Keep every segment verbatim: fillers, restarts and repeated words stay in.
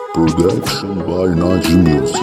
Production by Naji Music.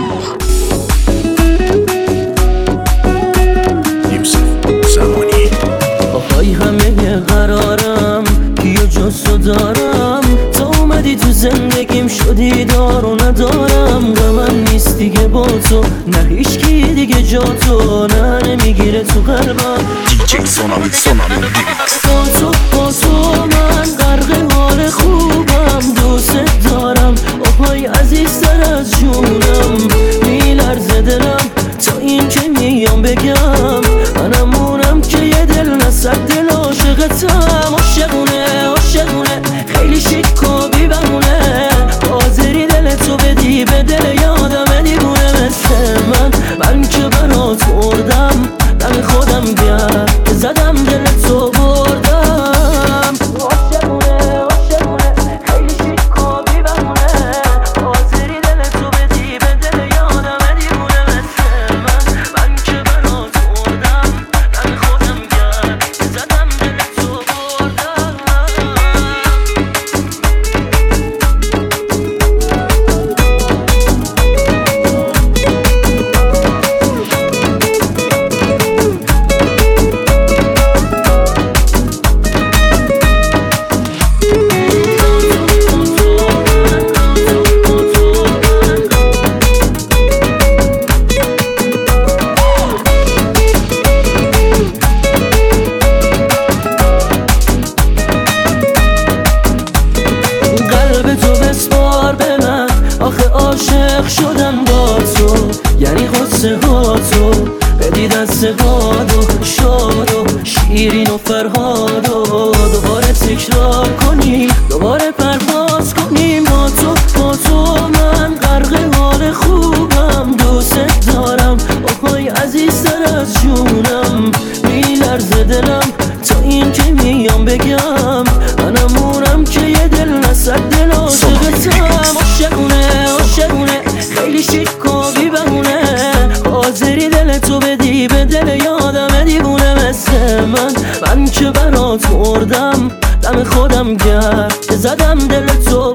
آهای همه قرارم کیو جز تو دارم، تا اومدی تو زندگیم شدی دار و ندارم. غمم نیست دیگه با تو، نه هیچ کی دیگه جا تو، نه نمیگیره تو قلبم. دیجی سونامی سونامی ریمیکس. با تو با تو من غرق حال خوبم، دوست دارم آهای عزیزتر از جونم. میلرزه دلم تا این که میام بگم، منمونم که یه دل نصد دل عاشقتم. عاشقونه عاشقونه خیلی شیک و بی بهونه، حاضری دل تو بدی به دل یادم دیوونه مثل من. من که برات مردم دم خودم گرد زدم دل تو بردم. عاشقونه عاشقونه خیلی شیک و بی بهونه، حاضری دل تو بدی به دل یادم دیوونه مثل من. من که برات مردم دم خودم گرد زدم دل تو بردم. عاشق شدم با تو یعنی قصه ها تو، بدی دست باد و شاد و شیرین و فرهاد و دوباره تکرار کنی، دوباره پرواز کنیم. با تو با تو من غرق حال خوبم، دوست دارم آهای عزیزتر از جونم. میلرزه دلم تا این که میام بگم، منمونم که یه دل نصد دل عاشقتم. عاشقونه عاشقونه خیلی شیک و بی بهونه، حاضری دل تو بدی به دل یادم دیوونه مثل من. من که برات مردم دم خودم گرد زدم دل تو